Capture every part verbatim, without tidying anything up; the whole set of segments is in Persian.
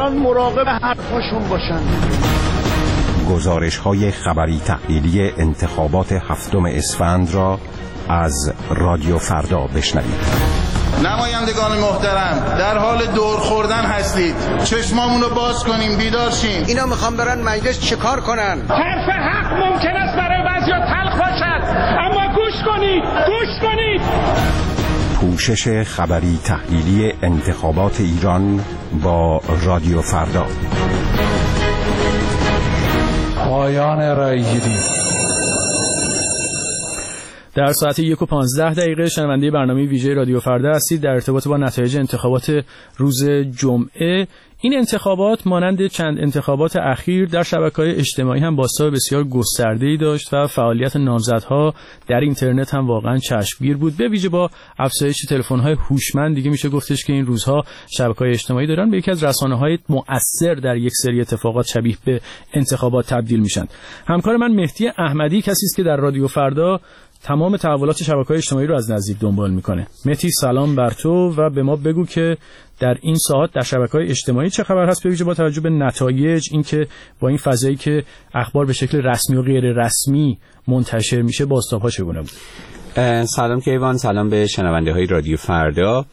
مراقب حرفاشون باشن. گزارش‌های خبری تحلیلی انتخابات هفتم اسفند را از رادیو فردا بشنوید. نمایندگان محترم، در حال دور خوردن هستید. چشمامونو باز کنیم، بیدار شیم. اینا میخوان برن مجلس چیکار کنن؟ حرف حق ممکن است برای بعضیا تلخ باشد، اما گوش کنید، گوش کنید. پوشش خبری تحلیلی انتخابات ایران با رادیو فردا. پایان رایگیری. در ساعت یک و پانزده دقیقه شنونده برنامه ویژه رادیو فردا هستید در ارتباط با نتایج انتخابات روز جمعه. این انتخابات مانند چند انتخابات اخیر در شبکه‌های اجتماعی هم بازتاب بسیار گسترده‌ای داشت و فعالیت نامزدها در اینترنت هم واقعا چشمگیر بود. به ویژه با افزایش تلفن‌های هوشمند دیگه میشه گفتش که این روزها شبکه‌های اجتماعی دارن به یکی از رسانه‌های مؤثر در یک سری اتفاقات شبیه به انتخابات تبدیل میشن. همکار من مهدی احمدی کسی است که در رادیو فردا تمام تحولات شبکه‌های اجتماعی رو از نزدیک دنبال میکنه. مهدی سلام بر تو و به ما بگو که در این ساعت در شبکه‌های اجتماعی چه خبر هست، به ویژه با توجه به نتایج، اینکه با این فضایی که اخبار به شکل رسمی و غیر رسمی منتشر میشه بازتاب‌ها چگونه بود؟ سلام کیوان، سلام به شنونده‌های رادیو فردا.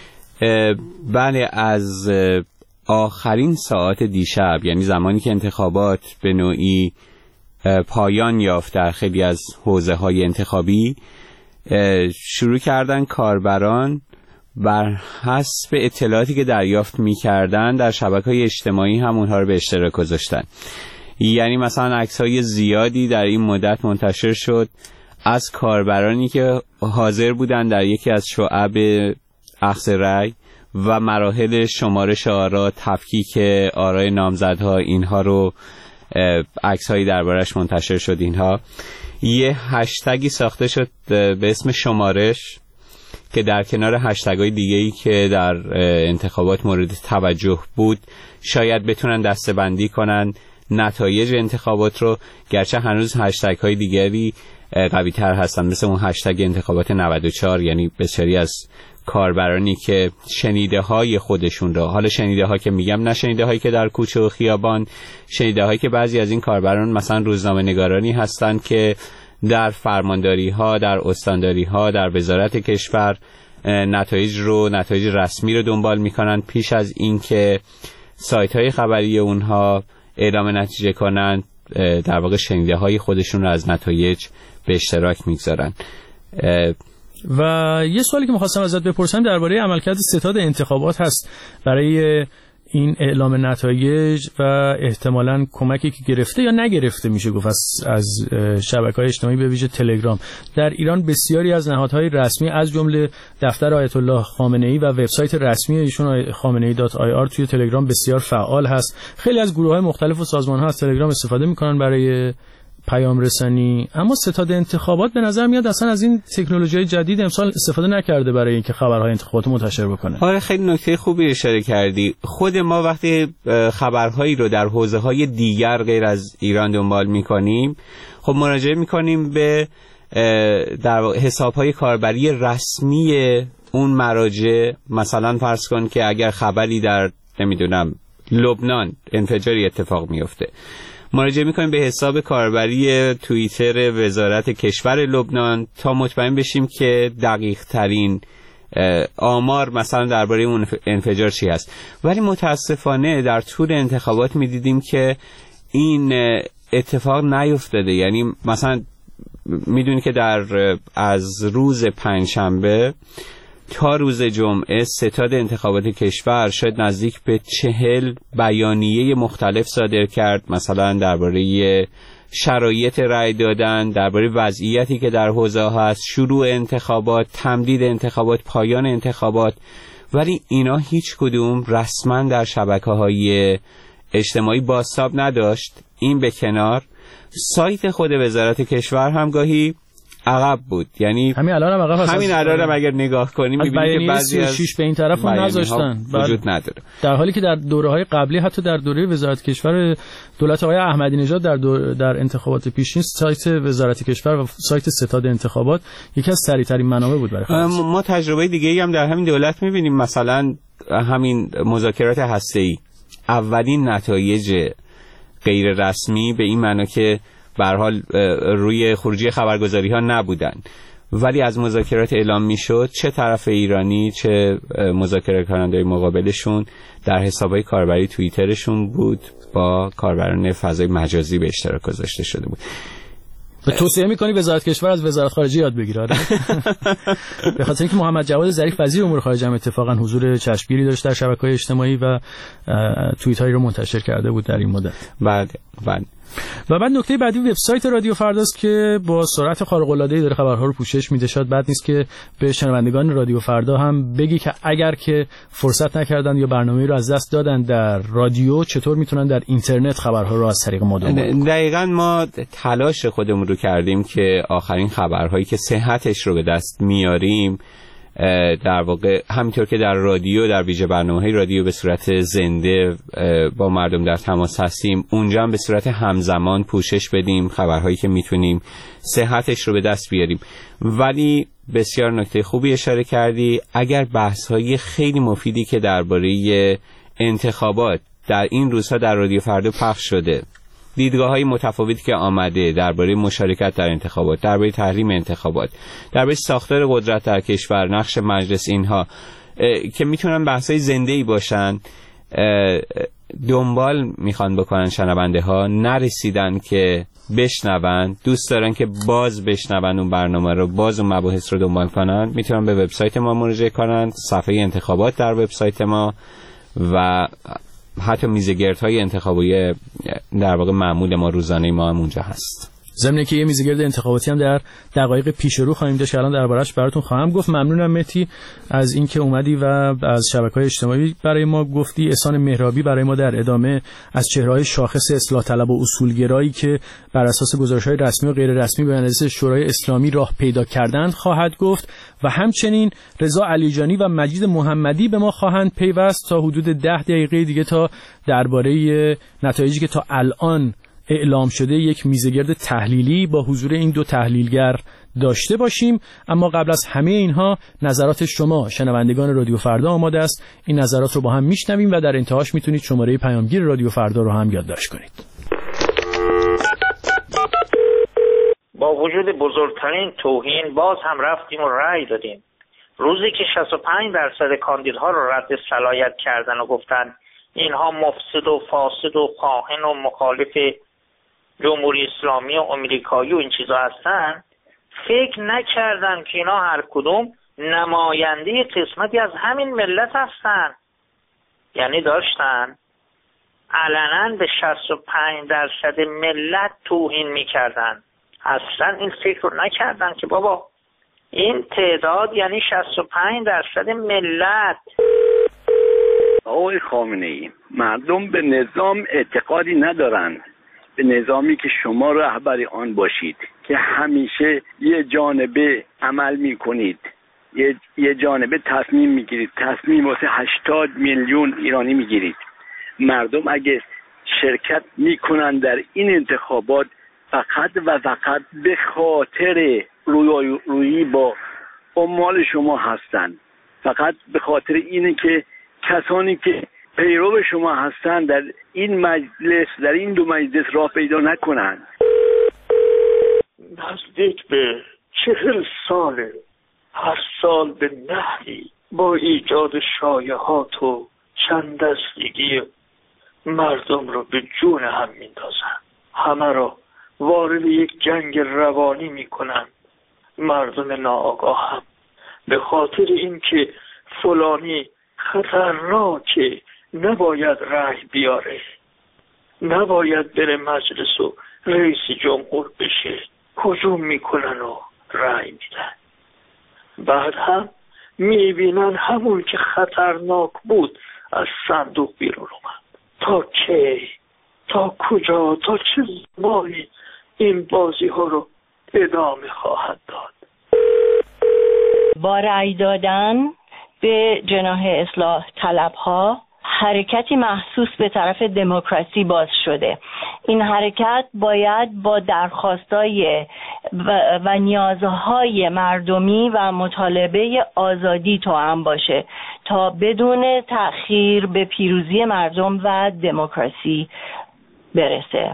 بله، از آخرین ساعت دیشب، یعنی زمانی که انتخابات به نوعی پایان یافت در خیلی از حوزه‌های انتخابی، شروع کردن کاربران بر حسب اطلاعاتی که دریافت می‌کردن در شبکه‌های اجتماعی هم اونها رو به اشتراک گذاشتن. یعنی مثلا عکس‌های زیادی در این مدت منتشر شد از کاربرانی که حاضر بودن در یکی از شعب اخذ رأی و مراحل شمارش آرا، تفکیک آرای نامزدها، اینها رو عکس‌هایی دربارش منتشر شد. اینها یه هشتگی ساخته شد به اسم شمارش که در کنار هشتگ‌های دیگه‌ای که در انتخابات مورد توجه بود شاید بتونن دسته‌بندی کنن نتایج انتخابات رو، گرچه هنوز هشتگ‌های دیگری قوی‌تر هستن، مثل اون هشتگ انتخابات نود و چهار. یعنی بسیاری از کاربرانی که شنیده های خودشون را، حالا شنیده ها که میگم نه شنیده هایی که در کوچه و خیابان، شنیده هایی که بعضی از این کاربران مثلا روزنامه نگارانی هستند که در فرمانداری ها، در استانداری ها، در وزارت کشور نتایج رو، نتایج رسمی رو دنبال میکنن پیش از اینکه سایت های خبری اونها اعلام نتیجه کنن. در واقع شنیده های خودشون رو از نتایج به اشتراک میگذارن. و یه سوالی که می‌خواستم ازت بپرسم درباره عملکرد ستاد انتخابات هست برای این اعلام نتایج و احتمالاً کمکی که گرفته یا نگرفته میشه گفت از, از شبکه‌های اجتماعی به ویژه تلگرام. در ایران بسیاری از نهادهای رسمی از جمله دفتر آیت الله خامنه‌ای و وبسایت رسمی ایشون خامنه‌ای دات آی آر توی تلگرام بسیار فعال هست. خیلی از گروه‌های مختلف و سازمان‌ها از تلگرام استفاده می‌کنن برای پیام رسانی، اما ستاد انتخابات به نظر میاد اصلا از این تکنولوژی جدید امسال استفاده نکرده برای اینکه خبرهای انتخابات منتشر بکنه. آره، خیلی نکته خوبی اشاره کردی. خود ما وقتی خبرهایی رو در حوزه‌های دیگر غیر از ایران دنبال میکنیم، خب مراجعه میکنیم به در حساب‌های کاربری رسمی اون مراجع. مثلا فرض کن که اگر خبری در نمیدونم لبنان انفجاری اتفاق میفته، مراجعه میکنیم به حساب کاربری توییتر وزارت کشور لبنان تا مطمئن بشیم که دقیق ترین آمار مثلا درباره اون انفجار چی هست. ولی متاسفانه در طول انتخابات میدیدیم که این اتفاق نیفتاده. یعنی مثلا میدونی که در از روز پنجشنبه تا روز جمعه ستاد انتخابات کشور شاید نزدیک به چهل بیانیه مختلف صادر کرد، مثلا درباره شرایط رأی دادن، درباره وضعیتی که در حوزه ها هست، شروع انتخابات، تمدید انتخابات، پایان انتخابات. ولی اینا هیچ کدوم رسما در شبکه‌های اجتماعی بازتاب نداشت. این به کنار، سایت خود وزارت کشور هم گاهی عقب بود. یعنی همین الان هم عقب هست. همین الان هم اگر نگاه کنیم می‌بینیم که بعضی از شش به این طرف هم نذاشتن، وجود نداره. در حالی که در دوره‌های قبلی، حتی در دوره وزارت کشور دولت آقای احمدی نژاد در دور در انتخابات پیشین، سایت وزارت کشور و سایت ستاد انتخابات یکی از سریع‌ترین منابع بود برای خلاص. ما تجربه دیگه‌ای هم در همین دولت می‌بینیم، مثلا همین مذاکرات هسته‌ای اولین نتایج غیر رسمی به این معنا که به هر حال روی خروجی خبرگزاری ها نبودن، ولی از مذاکرات اعلام میشد چه طرف ایرانی چه مذاکره کننده مقابلشون در حسابهای کاربری توییترشون بود با کاربران فضای مجازی به اشتراک گذاشته شده بود. به توصیه می‌کنی وزارت کشور از وزارت خارجه یاد بگیره. به خاطر اینکه محمد جواد ظریف وزیر امور خارجه هم اتفاقا حضور چشمگیری داشت در شبکه‌های اجتماعی و توییت‌هایی رو منتشر کرده بود در این مدت. بله بله. و بعد نکته بعدی وبسایت رادیو فرداست که با سرعت خارق‌العاده‌ای داره خبرها رو پوشش میده. شاید بد نیست که به شنوندگان رادیو فردا هم بگی که اگر که فرصت نکردن یا برنامه‌ای رو از دست دادن در رادیو، چطور میتونن در اینترنت خبرها رو از طریق ما دنبال کنن. دقیقاً ما تلاش خودمون رو کردیم که آخرین خبرهایی که صحتش رو به دست میاریم در واقع همینطور که در رادیو، در ویژه برنامه‌های رادیو به صورت زنده با مردم در تماس هستیم، اونجا هم به صورت همزمان پوشش بدیم خبرهایی که میتونیم صحتش رو به دست بیاریم. ولی بسیار نکته خوبی اشاره کردی، اگر بحث‌های خیلی مفیدی که درباره انتخابات در این روزها در رادیو فردا پخش شده، دیدگاه‌های متفاوتی که آمده درباره مشارکت در انتخابات، درباره تحریم انتخابات، درباره ساختار قدرت در کشور، نقش مجلس، اینها که میتونن بحث‌های زنده‌ای باشن، دنبال میخوان بکنن شنونده ها، نرسیدن که بشنون، دوست دارن که باز بشنون اون برنامه رو، باز اون مباحث رو دنبال کنن، میتونن به وبسایت ما مراجعه کنن، صفحه انتخابات در وبسایت ما و حتی میزگردهای انتخابی در واقع معمول ما، روزانه ما هم اونجا هست. ضمن که یه میزگرد انتخاباتی هم در دقایق پیش رو خواهیم داشت، الان دربارش براتون خواهم گفت. ممنونم مهدی از اینکه اومدی و از شبکه‌های اجتماعی برای ما گفتی. احسان مهرابی برای ما در ادامه از چهره‌های شاخص اصلاح طلب و اصولگرایی که بر اساس گزارش‌های رسمی و غیر رسمی به اندازه شورای اسلامی راه پیدا کردند خواهد گفت و همچنین رضا علیجانی و مجید محمدی به ما خواهند پیوست تا حدود ده دقیقه دیگه تا درباره نتایجی که تا الان اعلام شده یک میزگرد تحلیلی با حضور این دو تحلیلگر داشته باشیم. اما قبل از همه اینها نظرات شما شنوندگان رادیو فردا آماده است. این نظرات رو با هم میشنویم و در انتهاش میتونید شماره پیامگیر رادیو فردا رو هم یادداشت کنید. با وجود بزرگترین توهین باز هم رفتیم و رأی دادیم. روزی که شصت و پنج درصد کاندیدها رو رد صلاحیت کردن و گفتن اینها مفسد و فاسد و خائن و مخالف جمهوری اسلامی و امریکایی و این چیزا هستن، فکر نکردن که اینا هر کدوم نماینده قسمتی از همین ملت هستن. یعنی داشتن علنا به شصت و پنج درصد ملت توهین میکردن. اصلا این فکر رو نکردن که بابا این تعداد یعنی شصت و پنج درصد ملت. آقای خامنه‌ای، مردم به نظام اعتقادی ندارن، به نظامی که شما رهبر آن باشید که همیشه یه جانبه عمل میکنید، یه, یه جانبه تصمیم میگیرید، تصمیم واسه هشتاد میلیون ایرانی میگیرید. مردم اگه شرکت میکنن در این انتخابات فقط و فقط به خاطر روی روی با عمال شما هستن، فقط به خاطر اینه که کسانی که پیرو شما هستن در این مجلس، در این دو مجلس راه پیدا نکنن. نزدیک به چهل ساله هر سال به نحوی با ایجاد شایعات و چند دستگی مردم رو به جون هم میندازن، همه رو وارد یک جنگ روانی میکنن. مردم ناآگاه هم به خاطر اینکه فلانی خطرناکه، نباید رأی بیاره، نباید بره مجلس و رئیس جمهور بشه، هجوم میکنن و رأی میدن. بعد هم میبینن همون که خطرناک بود از صندوق بیرون اومد. تا کی؟ تا کجا؟ تا چه زمانی این بازی ها رو ادامه خواهد داد؟ با رأی دادن به جناح اصلاح طلب ها حرکتی محسوس به طرف دموکراسی باز شده. این حرکت باید با درخواستای و, و نیازهای مردمی و مطالبه آزادی توأم باشه تا بدون تأخیر به پیروزی مردم و دموکراسی برسه.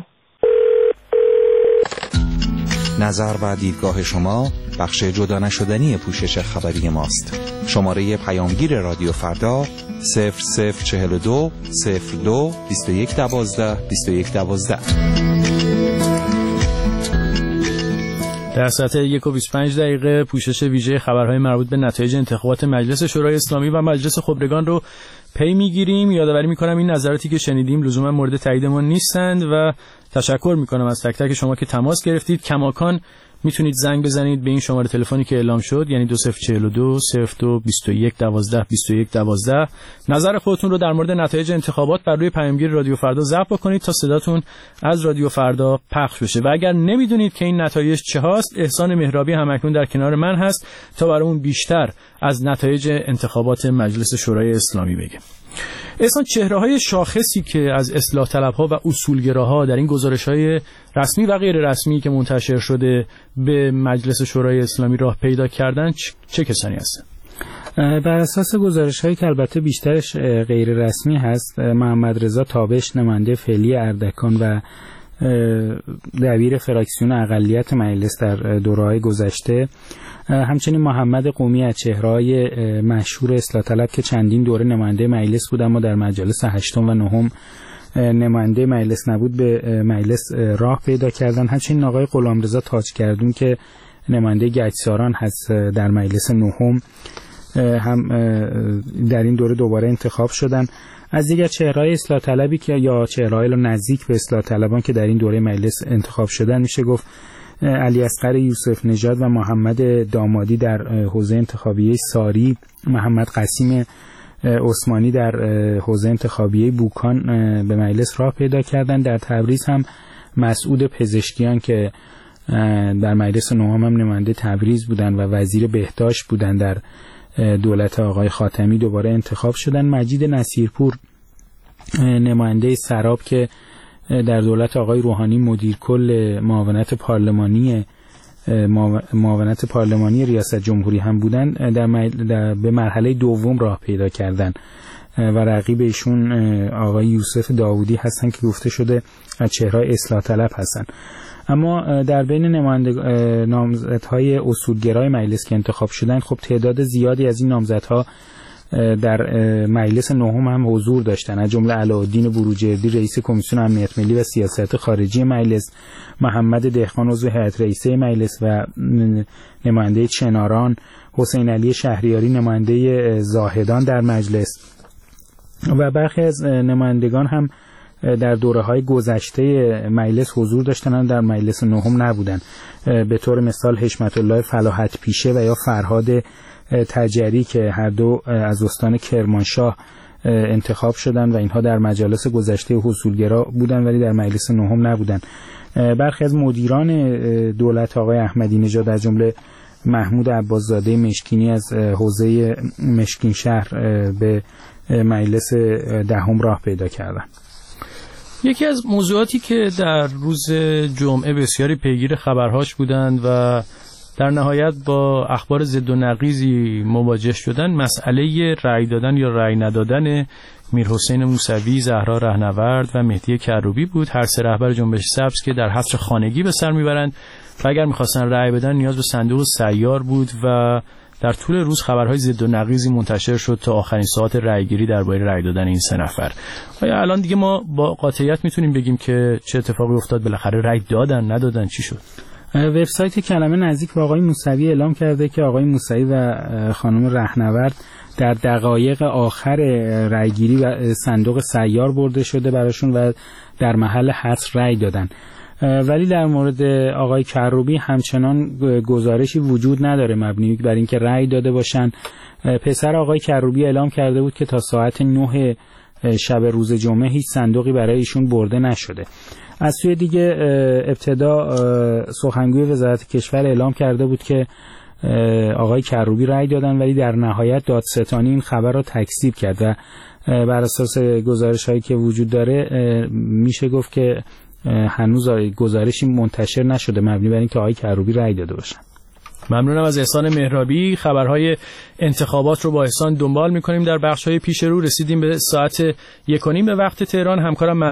نظر و دیدگاه شما بخش جدا نشدنی پوشش خبری ماست. شماره پیامگیر رادیو فردا صفر صفر چهل و دو صفر دو بیست و یک دوازده بیست و یک دوازده. در ساعت یک و بیست و پنج دقیقه پوشش ویژه خبرهای مربوط به نتایج انتخابات مجلس شورای اسلامی و مجلس خبرگان رو پی میگیریم. یادآوری میکنم این نظراتی که شنیدیم لزوما مورد تایید ما نیستند و تشکر میکنم از تک تک شما که تماس گرفتید. کماکان میتونید زنگ بزنید به این شماره تلفنی که اعلام شد، یعنی دو صفر چهل و دو صفر دو بیست و یک دوازده بیست و یک دوازده. نظر خودتون رو در مورد نتایج انتخابات بر روی پیامگیر رادیو فردا ضبط بکنید تا صداتون از رادیو فردا پخش بشه. و اگر نمیدونید که این نتایج چه هاست، احسان مهرابی همکنون در کنار من هست تا برامون بیشتر از نتایج انتخابات مجلس شورای اسلامی بگه. احسان، چهره‌های شاخصی که از اصلاح طلب‌ها و اصولگراها در این گزارش‌های رسمی و غیر رسمی که منتشر شده به مجلس شورای اسلامی راه پیدا کردن چه کسانی هستند؟ بر اساس گزارش‌هایی که البته بیشترش غیر رسمی هست، محمد رضا تابش نماینده فعلی اردکان و دبیر فراکسیون اقلیت مجلس در دوره‌های گذشته، همچنین محمد قومی از چهره‌های مشهور اصلاح طلب که چندین دوره نماینده مجلس بود اما در مجالس هشتم و نهم نماینده مجلس نبود، به مجلس راه پیدا کردن. همچنین آقای غلامرضا تاجگردون که نماینده گچساران هست در مجلس نهم هم در این دوره دوباره انتخاب شدن. از دیگر چهره‌های اصلاح طلبی که یا چهره‌های نزدیک به اصلاح طلبان که در این دوره مجلس انتخاب شدن میشه گفت علی اصغر یوسف نژاد و محمد دامادی در حوزه انتخابیه ساری، محمد قسیم عثمانی در حوزه انتخابیه بوکان به مجلس راه پیدا کردند. در تبریز هم مسعود پزشکیان که در مجلس نهم هم نماینده تبریز بودند و وزیر بهداشت بودند در دولت آقای خاتمی دوباره انتخاب شدن. مجید نصیرپور نماینده سراب که در دولت آقای روحانی مدیر کل معاونت پارلمانی معاونت پارلمانی ریاست جمهوری هم بودن، در, در به مرحله دوم راه پیدا کردن و رقیب ایشون آقای یوسف داوودی هستن که گفته شده از چهره‌های اصلاح طلب هستن. اما در بین نامزدهای اصولگرای مجلس که انتخاب شدن، خب تعداد زیادی از این نامزدها در مجلس نهم هم حضور داشتن، از جمله علاءالدین بروجردی رئیس کمیسیون امنیت ملی و سیاست خارجی مجلس، محمد دهقان عضو هیئت رئیسه مجلس و نماینده چناران، حسین علی شهریاری نماینده زاهدان در مجلس و برخی از نمایندگان هم در دوره‌های گذشته مجلس حضور داشتن، در مجلس نهم نبودن، به طور مثال حشمت الله فلاحت پیشه و یا فرهاد تجری که هر دو از استان کرمانشاه انتخاب شدن و اینها در مجالس گذشته اصولگرا بودن ولی در مجلس نهم نبودن. برخی از مدیران دولت آقای احمدی نژاد از جمله محمود عباسزاده مشکینی از حوزه مشکین شهر به مجلس دهم راه پیدا کردن. یکی از موضوعاتی که در روز جمعه بسیاری پیگیر خبرهاش بودند و در نهایت با اخبار ضد و نقیضی مواجه شدن، مسئله رأی دادن یا رأی ندادن میرحسین موسوی، زهرا رهنورد و مهدی کروبی بود. هر سه رهبر جنبش سبز که در حصر خانگی به سر میبرند و اگر میخواستن رأی بدن نیاز به صندوق سیار بود و در طول روز خبرهای ضد و نقیضی منتشر شد تا آخرین ساعت رأیگیری درباره رأی دادن این سه نفر. آیا الان دیگه ما با قاطعیت میتونیم بگیم که چه اتفاقی افتاد؟ بالاخره رأی دادن ندادن چی شد؟ وبسایت کلمه نزدیک به آقای موسوی اعلام کرده که آقای موسوی و خانم رهنورد در دقایق آخر رأیگیری و صندوق سیار برده شده براشون و در محل حصر رأی دادن، ولی در مورد آقای کروبی همچنان گزارشی وجود نداره مبنی بر اینکه رأی داده باشن. پسر آقای کروبی اعلام کرده بود که تا ساعت نه شب روز جمعه هیچ صندوقی برای ایشون برده نشده. از سوی دیگه ابتدا سخنگوی وزارت کشور اعلام کرده بود که آقای کروبی رأی دادن ولی در نهایت دادستانی این خبر را تکذیب کرد و بر اساس گزارش هایی که وجود داره میشه گفت که هنوز گزارشی منتشر نشده مبنی بر اینکه آقای کروبی رأی داده باشن. ممنونم از احسان مهرابی. خبرهای انتخابات رو با احسان دنبال میکنیم. در بخش‌های پیش رو رسیدیم به ساعت یک و نیم به وقت تهران. همکارم